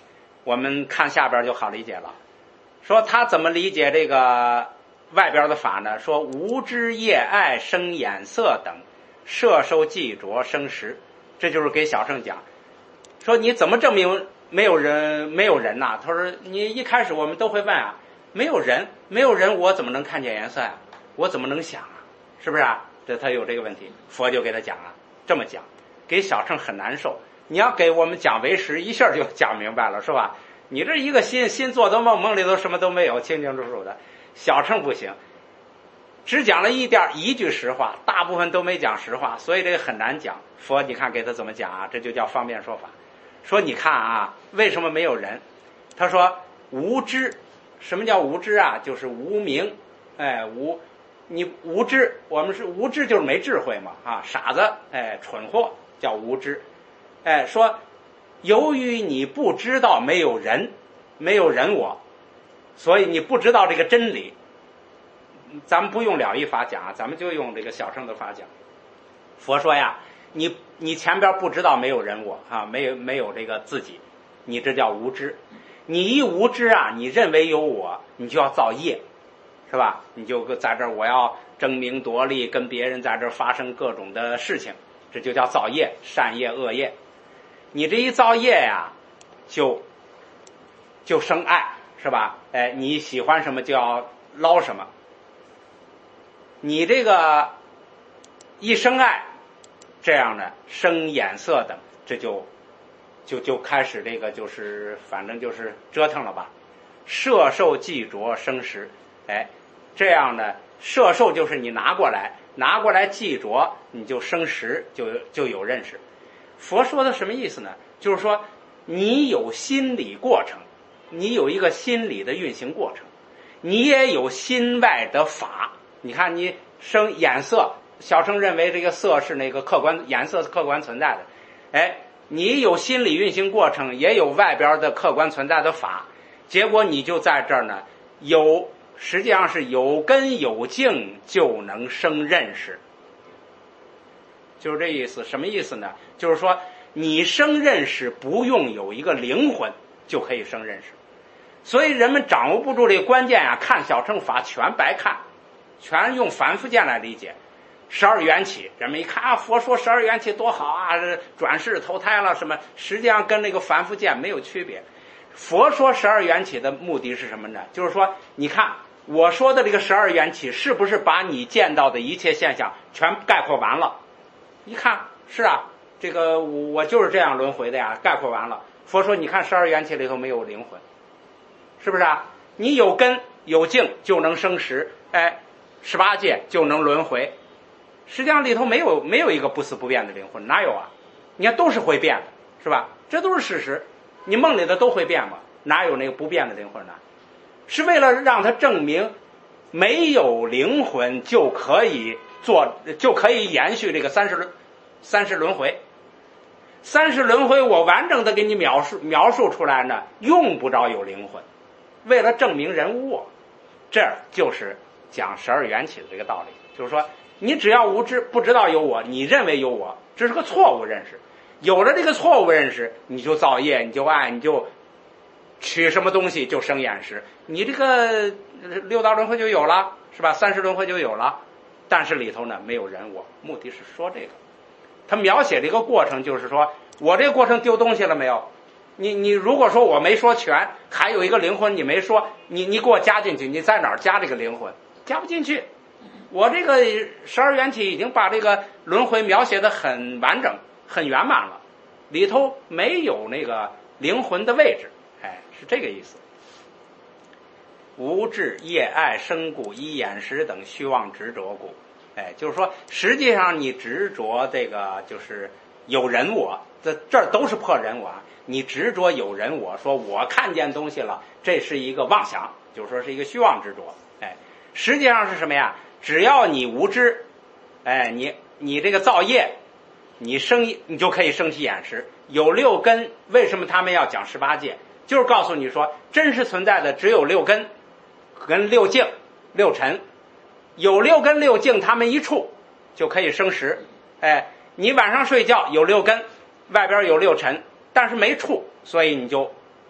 我们看下边就好理解了。说他怎么理解这个外边的法呢？说无知业爱生眼色等，摄受记着生识，这就是给小乘讲。说你怎么证明没有人没有人呐、啊？他说你一开始我们都会问啊，没有人没有人我怎么能看见颜色呀、啊？我怎么能想啊？是不是啊？这他有这个问题，佛就给他讲了，这么讲给小乘很难受。你要给我们讲唯识，一下就讲明白了，是吧？你这一个心心做的梦，梦里头什么都没有，清清楚楚的。小乘不行，只讲了一点一句实话，大部分都没讲实话，所以这个很难讲。佛你看给他怎么讲啊？这就叫方便说法。说你看啊，为什么没有人？他说无知。什么叫无知啊？就是无明，哎，无你无知，我们是无知就是没智慧嘛，啊，傻子，哎，蠢货叫无知。哎，说由于你不知道没有人，没有人我，所以你不知道这个真理。咱们不用了义法讲啊，咱们就用这个小乘的法讲。佛说呀，你你前边不知道没有人我啊，没有没有这个自己，你这叫无知。你一无知啊，你认为有我，你就要造业，是吧？你就在这儿我要争名夺利，跟别人在这儿发生各种的事情，这就叫造业，善业恶业。你这一造业呀，就就生爱，是吧？哎，你喜欢什么就要捞什么。你这个一生爱，这样的生眼色等，这就就就开始这个就是反正就是折腾了吧。摄受记着生识，哎，这样的摄受就是你拿过来，拿过来记着，你就生识，就就有认识。佛说的什么意思呢？就是说你有心理过程，你有一个心理的运行过程，你也有心外的法。你看你生眼色，小乘认为这个色是那个客观，颜色是客观存在的，哎，你有心理运行过程，也有外边的客观存在的法，结果你就在这儿呢，有实际上是有根有境就能生认识，就是这意思。什么意思呢？就是说你生认识不用有一个灵魂就可以生认识，所以人们掌握不住这个关键啊，看小乘法全白看，全用凡夫见来理解。十二缘起，人们一看啊，佛说十二缘起多好啊，转世投胎了什么，实际上跟那个凡夫见没有区别。佛说十二缘起的目的是什么呢？就是说你看我说的这个十二缘起是不是把你见到的一切现象全概括完了？一看是啊，这个我就是这样轮回的呀，概括完了。佛说你看十二缘起里头没有灵魂，是不是啊？你有根有境就能生识，哎，十八界就能轮回。实际上里头没有没有一个不死不变的灵魂，哪有啊？你看都是会变的，是吧？这都是事实。你梦里的都会变嘛，哪有那个不变的灵魂呢？是为了让他证明没有灵魂就可以做，就可以延续这个三十轮三十轮回。三十轮回我完整的给你描述描述出来呢，用不着有灵魂，为了证明人无我。这就是讲十二缘起的这个道理，就是说你只要无知，不知道有我，你认为有我，这是个错误认识。有了这个错误认识，你就造业，你就爱，你就取什么东西就生眼识，你这个六道轮回就有了，是吧？三十轮回就有了。但是里头呢没有人我，目的是说这个。他描写这个过程，就是说我这个过程丢东西了没有？你你如果说我没说全，还有一个灵魂你没说，你你给我加进去，你在哪儿加这个灵魂？加不进去。我这个十二缘起已经把这个轮回描写的很完整很圆满了，里头没有那个灵魂的位置，哎，是这个意思。无智业爱生故依眼识等虚妄执着故，哎，就是说实际上你执着这个就是有人我，这这儿都是破人我，你执着有人我，说我看见东西了，这是一个妄想，就是说是一个虚妄执着，哎，实际上是什么呀？只要你无知，哎，你你这个造业，你生你就可以生起眼识。有六根，为什么他们要讲十八界？就是告诉你说，真实存在的只有六根跟六境六尘，有六根六境，他们一处就可以生识。哎，你晚上睡觉有六根，外边有六尘，但是没处，所以你就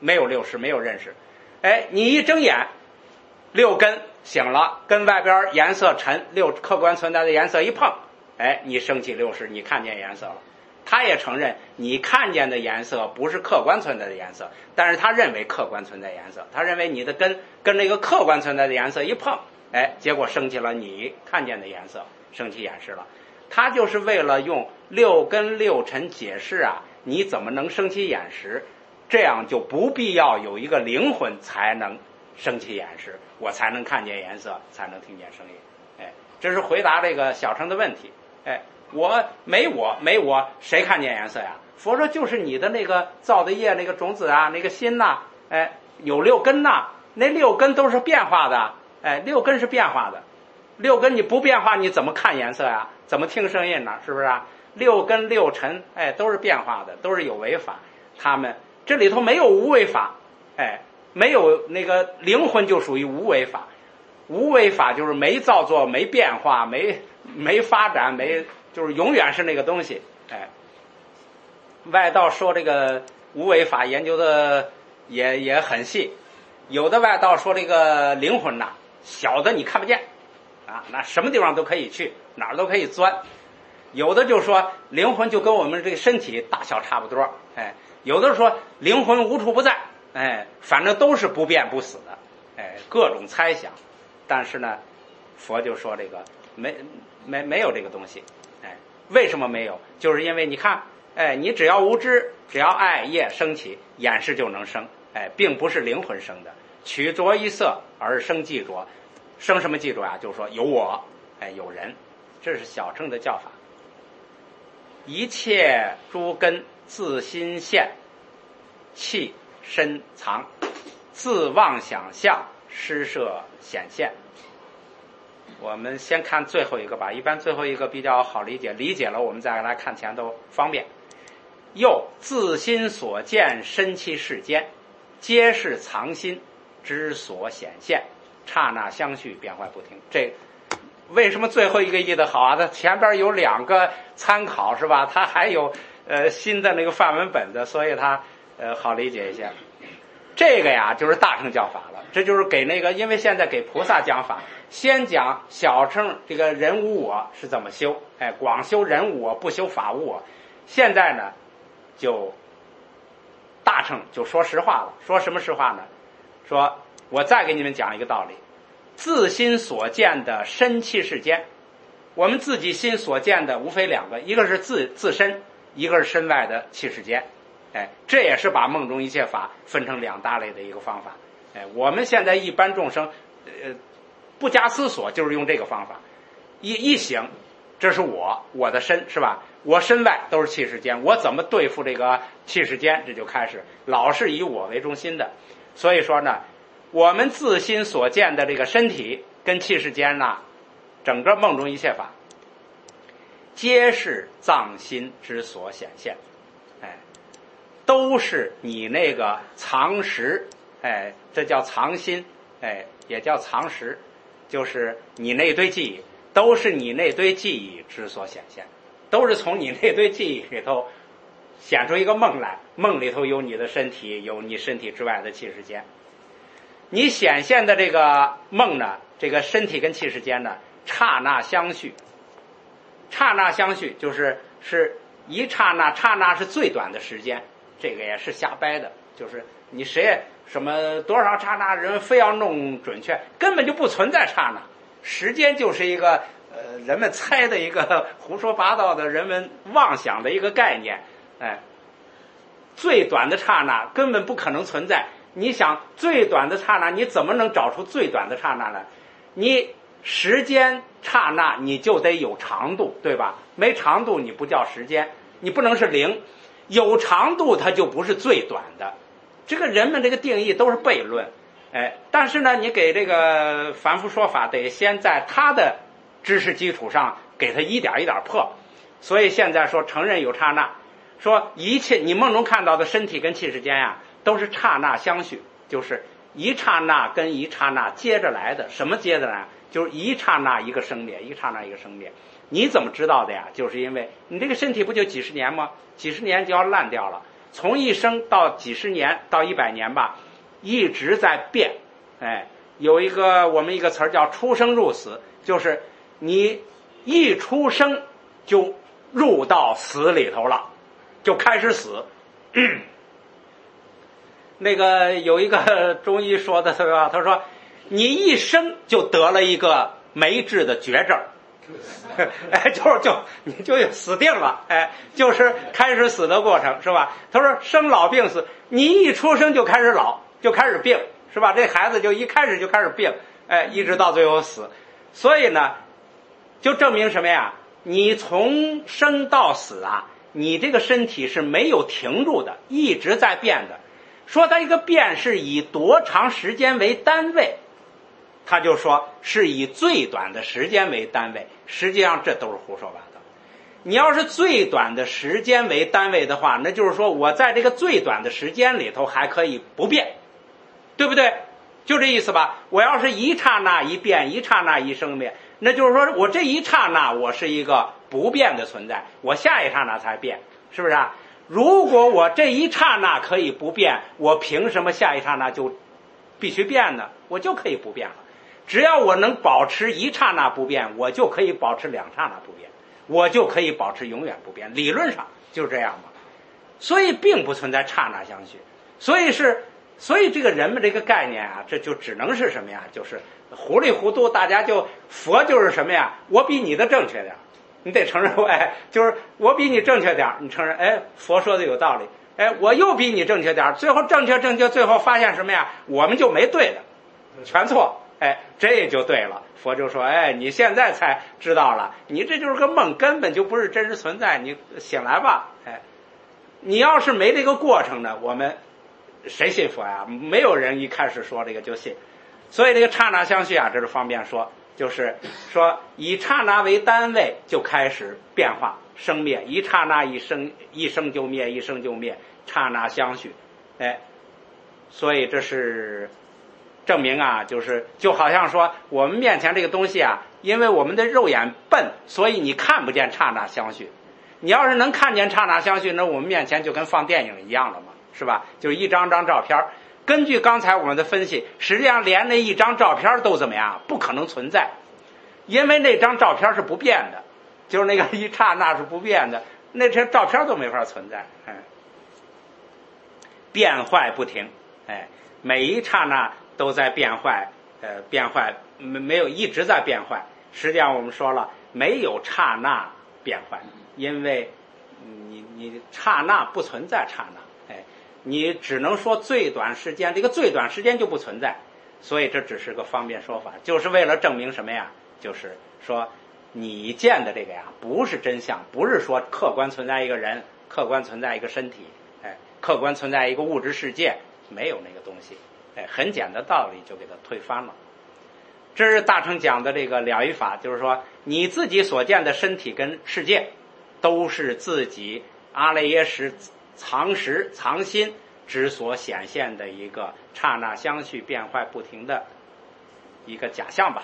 没有六识，没有认识。哎，你一睁眼，六根醒了，跟外边颜色尘六客观存在的颜色一碰，哎，你升起六识，你看见颜色了。他也承认你看见的颜色不是客观存在的颜色，但是他认为客观存在颜色，他认为你的根跟那个客观存在的颜色一碰，哎，结果升起了你看见的颜色，升起眼识了。他就是为了用六根六尘解释啊，你怎么能升起眼识，这样就不必要有一个灵魂才能升起眼识，我才能看见颜色，才能听见声音。哎，这是回答这个小乘的问题。哎，我没我没我，谁看见颜色呀？佛说就是你的那个造的业，那个种子啊，那个心呐、啊，哎，有六根呐、啊，那六根都是变化的，哎，六根是变化的，六根你不变化，你怎么看颜色呀？怎么听声音呢？是不是啊？六根六尘，哎，都是变化的，都是有为法。他们这里头没有无为法，哎，没有那个灵魂就属于无为法。无为法就是没造作，没变化，没没发展，没就是永远是那个东西。哎，外道说这个无为法研究的也也很细，有的外道说这个灵魂呐、啊，小的你看不见啊，那什么地方都可以去，哪儿都可以钻。有的就说灵魂就跟我们这个身体大小差不多，哎，有的说灵魂无处不在，哎，反正都是不变不死的，哎，各种猜想。但是呢，佛就说这个没没没有这个东西，哎，为什么没有？就是因为你看，哎，你只要无知，只要爱业升起，眼识就能生，哎，并不是灵魂生的，取着一色而生记着，生什么记着啊？就是说有我，哎，有人，这是小乘的教法。一切诸根自心现，气身藏，自妄想相施设显现。我们先看最后一个吧，一般最后一个比较好理解，理解了我们再来看前头方便。又自心所见身气世间，皆是藏心之所显现，刹那相续，变坏不停。这为什么最后一个译的好啊？它前边有两个参考是吧？它还有呃新的那个范文本的，所以它呃好理解一下。这个呀就是大乘教法了，这就是给那个，因为现在给菩萨讲法，先讲小乘这个人无我是怎么修，哎，广修人无我，不修法无我。现在呢，就大乘就说实话了，说什么实话呢？说我再给你们讲一个道理，自心所见的身气世间，我们自己心所见的无非两个，一个是自自身，一个是身外的气世间。哎，这也是把梦中一切法分成两大类的一个方法。哎，我们现在一般众生，呃，不加思索就是用这个方法，一一醒，这是我，我的身是吧？我身外都是气世间，我怎么对付这个气世间？这就开始老是以我为中心的。所以说呢，我们自心所见的这个身体跟气世间呢，整个梦中一切法，皆是藏心之所显现。哎。都是你那个藏识，哎，这叫藏心，哎，也叫藏识，就是你那堆记忆，都是你那堆记忆之所显现，都是从你那堆记忆里头显出一个梦来，梦里头有你的身体，有你身体之外的气世间。你显现的这个梦呢，这个身体跟气世间呢，刹那相续，刹那相续就是是一刹那，刹那是最短的时间。这个也是瞎掰的，就是你谁也什么多少刹那，人非要弄准确，根本就不存在刹那，时间就是一个呃人们猜的一个胡说八道的人们妄想的一个概念。哎，最短的刹那根本不可能存在。你想最短的刹那，你怎么能找出最短的刹那呢？你时间刹那你就得有长度，对吧？没长度你不叫时间，你不能是零。有长度它就不是最短的，这个人们这个定义都是悖论。哎，但是呢，你给这个凡夫说法得先在他的知识基础上给他一点一点破。所以现在说承认有刹那，说一切你梦中看到的身体跟气世间呀，都是刹那相续，就是一刹那跟一刹那接着来的。什么接着来？就是一刹那一个生灭，一刹那一个生灭。你怎么知道的呀？就是因为你这个身体不就几十年吗？几十年就要烂掉了， 从一生到几十年到一百年吧，一直在变。哎，有一个我们一个词儿叫出生入死，就是你一出生就入到死里头了，就开始死。嗯、那个有一个中医说的对吧？他说你一生就得了一个没治的绝症。哎，就是就你就死定了，哎，就是开始死的过程，是吧？他说生老病死，你一出生就开始老，就开始病，是吧？这孩子就一开始就开始病，哎，一直到最后死。所以呢，就证明什么呀？你从生到死啊，你这个身体是没有停住的，一直在变的。说它一个变是以多长时间为单位，他就说是以最短的时间为单位，实际上这都是胡说八道。你要是最短的时间为单位的话，那就是说我在这个最短的时间里头还可以不变，对不对？就这意思吧。我要是一刹那一变，一刹那一生变，那就是说我这一刹那我是一个不变的存在，我下一刹那才变，是不是啊？如果我这一刹那可以不变，我凭什么下一刹那就必须变呢？我就可以不变了。只要我能保持一刹那不变，我就可以保持两刹那不变，我就可以保持永远不变。理论上就是这样嘛。所以并不存在刹那相续。所以是，所以这个人们这个概念啊，这就只能是什么呀？就是糊里糊涂，大家就佛就是什么呀？我比你的正确点，你得承认，哎，就是我比你正确点，你承认，哎，佛说的有道理，哎，我又比你正确点，最后正确正确，最后发现什么呀？我们就没对的，全错。哎，这就对了。佛就说，哎，你现在才知道了，你这就是个梦，根本就不是真实存在，你醒来吧。哎，你要是没这个过程呢，我们谁信佛呀？没有人一开始说这个就信。所以这个刹那相续啊，这是方便说，就是说以刹那为单位就开始变化生灭，一刹那一生，一生就灭，一生就灭，刹那相续。哎，所以这是证明啊，就是就好像说我们面前这个东西啊，因为我们的肉眼笨，所以你看不见刹那相续。你要是能看见刹那相续，那我们面前就跟放电影一样了嘛，是吧？就是一张张照片，根据刚才我们的分析，实际上连那一张照片都怎么样？不可能存在，因为那张照片是不变的，就是那个一刹那是不变的，那张照片都没法存在。哎，变坏不停，哎，每一刹那都在变坏，呃，变坏没没有一直在变坏。实际上我们说了，没有刹那变坏，因为你你刹那不存在刹那，哎，你只能说最短时间，这个最短时间就不存在，所以这只是个方便说法，就是为了证明什么呀？就是说你见的这个呀，不是真相，不是说客观存在一个人，客观存在一个身体，哎，客观存在一个物质世界，没有那个东西。哎，很简单的道理就给它推翻了。这是大乘讲的这个了义法，就是说你自己所见的身体跟世界都是自己阿赖耶识藏识藏心之所显现的一个刹那相续变坏不停的一个假象吧。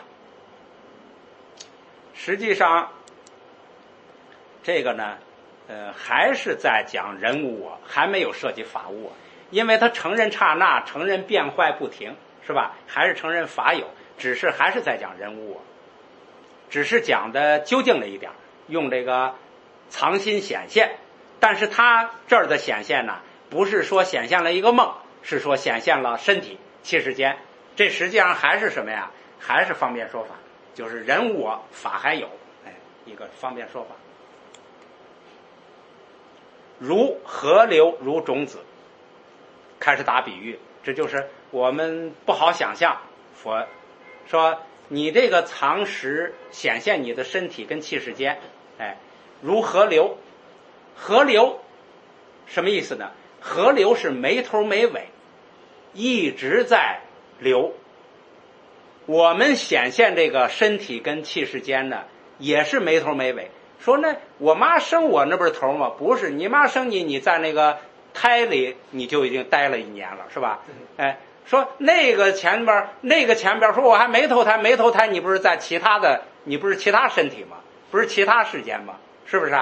实际上这个呢呃，还是在讲人无我，还没有涉及法无我，因为他承认刹那，承认变坏不停，是吧？还是承认法有，只是还是在讲人无我，只是讲的究竟了一点，用这个藏心显现。但是他这儿的显现呢，不是说显现了一个梦，是说显现了身体七世间。这实际上还是什么呀？还是方便说法，就是人无我，法还有，哎，一个方便说法。如河流，如种子，开始打比喻，这就是我们不好想象。佛说你这个藏识显现你的身体跟气世间，哎，如河流。河流什么意思呢？河流是没头没尾，一直在流。我们显现这个身体跟气世间呢，也是没头没尾。说那我妈生我那不是头吗？不是，你妈生你，你在那个胎里你就已经待了一年了，是吧？哎，说那个前边那个前边说我还没投胎，没投胎，你不是在其他的，你不是其他身体吗？不是其他世间吗？是不是啊？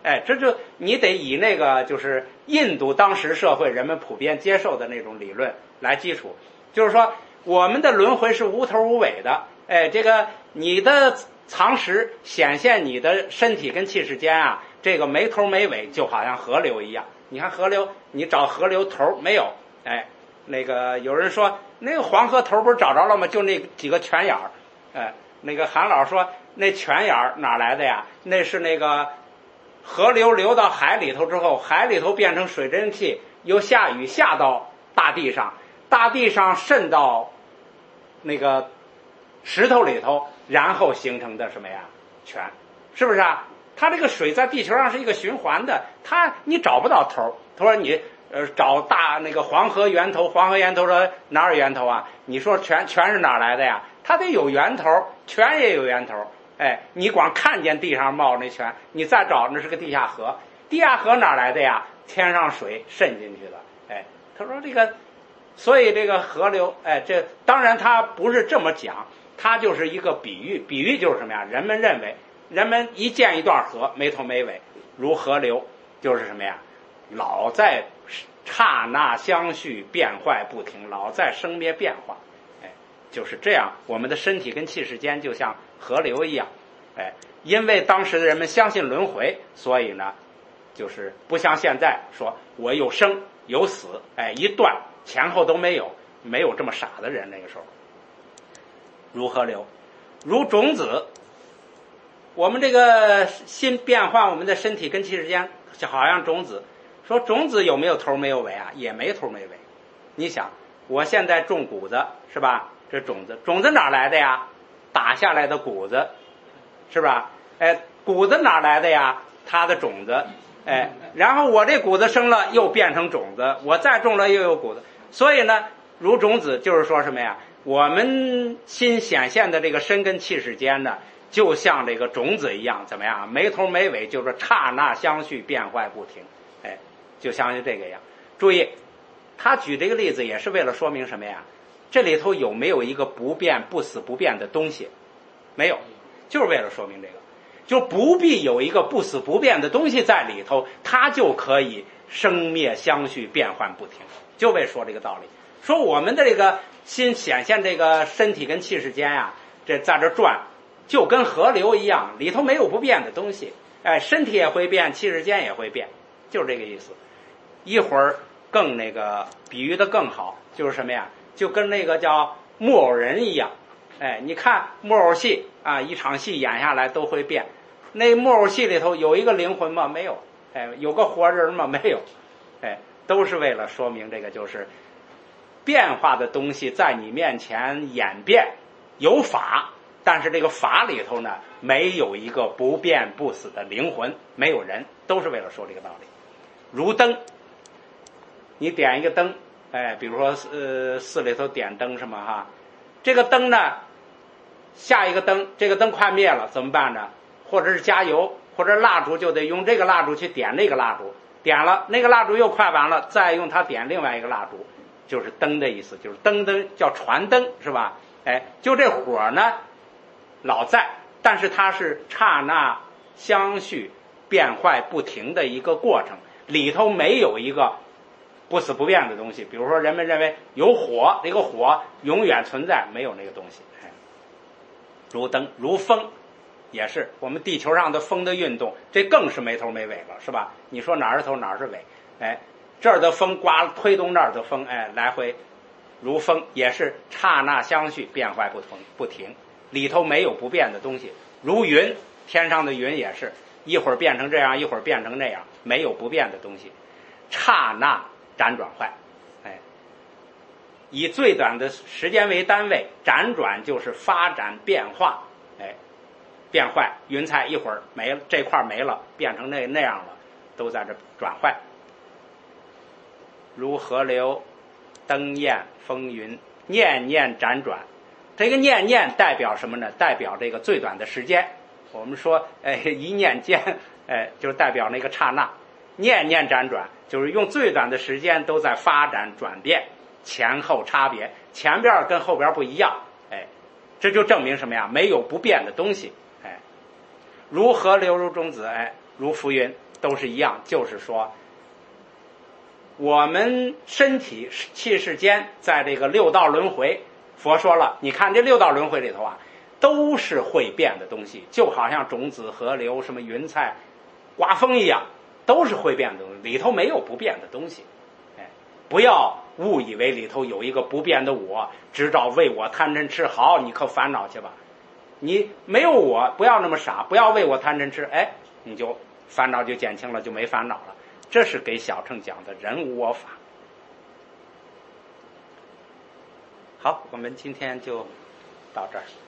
哎，这就你得以那个就是印度当时社会人们普遍接受的那种理论来基础，就是说我们的轮回是无头无尾的。哎，这个你的常识显现你的身体跟气势间啊，这个没头没尾，就好像河流一样。你看河流，你找河流头没有？哎，那个有人说那个黄河头不是找着了吗？就那几个泉眼儿。哎，那个韩老说那泉眼儿哪来的呀？那是那个河流流到海里头之后，海里头变成水蒸气，又下雨下到大地上，大地上渗到那个石头里头，然后形成的什么呀？泉，是不是啊？它这个水在地球上是一个循环的，它你找不到头。他说你呃找大那个黄河源头，黄河源头说哪有源头啊？你说泉泉是哪来的呀？它得有源头，泉也有源头。哎，你光看见地上冒那泉，你再找那是个地下河，地下河哪来的呀？天上水渗进去的。哎，他说这个，所以这个河流，哎，这当然他不是这么讲，他就是一个比喻，比喻就是什么呀？人们认为，人们一见一段河没头没尾，如河流，就是什么呀？老在刹那相续，变坏不停，老在生灭变化。哎，就是这样，我们的身体跟气势间就像河流一样。哎，因为当时的人们相信轮回，所以呢，就是不像现在说我有生有死，哎，一断前后都没有，没有这么傻的人那个时候。如河流，如种子，我们这个心变换我们的身体跟气势间，就好像种子。说种子有没有头没有尾啊？也没头没尾。你想，我现在种谷子是吧？这种子，种子哪来的呀？打下来的谷子，是吧？哎，谷子哪来的呀？它的种子，哎，然后我这谷子生了又变成种子，我再种了又有谷子。所以呢，如种子就是说什么呀？我们心显现的这个身跟气势间呢，就像这个种子一样，怎么样？没头没尾，就是刹那相续，变坏不停。哎，就像是这个样。注意，他举这个例子也是为了说明什么呀？这里头有没有一个不变不死不变的东西？没有，就是为了说明这个，就不必有一个不死不变的东西在里头，它就可以生灭相续，变幻不停。就为说这个道理，说我们的这个心显现这个身体跟气势间呀、啊，这在这转，就跟河流一样，里头没有不变的东西。哎，身体也会变，气势间也会变，就是这个意思。一会儿更那个比喻的更好，就是什么呀？就跟那个叫木偶人一样。哎，你看木偶戏啊，一场戏演下来都会变。那木偶戏里头有一个灵魂吗？没有。哎，有个活人吗？没有。哎，都是为了说明这个，就是变化的东西在你面前演变，有法，但是这个法里头呢，没有一个不变不死的灵魂，没有人，都是为了说这个道理。如灯，你点一个灯，哎，比如说呃寺里头点灯什么哈，这个灯呢，下一个灯，这个灯快灭了怎么办呢？或者是加油，或者蜡烛就得用这个蜡烛去点那个蜡烛，点了那个蜡烛又快完了，再用它点另外一个蜡烛，就是灯的意思，就是灯灯叫传灯是吧？哎，就这火呢老在，但是它是刹那相续变坏不停的一个过程，里头没有一个不死不变的东西。比如说人们认为有火，这个火永远存在，没有那个东西。哎，如灯如风，也是我们地球上的风的运动，这更是没头没尾了，是吧？你说哪儿是头哪儿是尾？哎，这儿的风刮推动那儿的风，哎，来回如风，也是刹那相续，变坏不停不停，里头没有不变的东西。如云，天上的云也是一会儿变成这样，一会儿变成那样，没有不变的东西。刹那辗转坏，哎，以最短的时间为单位，辗转就是发展变化，哎，变坏，云彩一会儿没了，这块没了，变成那那样了，都在这转坏。如河流，灯焰风云，念念辗转。这个念念代表什么呢？代表这个最短的时间。我们说，哎，一念间，哎，就代表那个刹那。念念辗转，就是用最短的时间都在发展转变，前后差别，前边跟后边不一样。哎，这就证明什么呀？没有不变的东西。哎，如河流如种子，哎，如浮云， 都是一样，就是说我们身体气世间在这个六道轮回，佛说了，你看这六道轮回里头啊，都是会变的东西，就好像种子、河流、什么云彩、刮风一样，都是会变的东西，里头没有不变的东西。哎，不要误以为里头有一个不变的我，知道为我贪嗔痴，好，你可烦恼去吧。你没有我，不要那么傻，不要为我贪嗔痴，哎，你就烦恼就减轻了，就没烦恼了。这是给小乘讲的人无我法。好，我们今天就到这儿。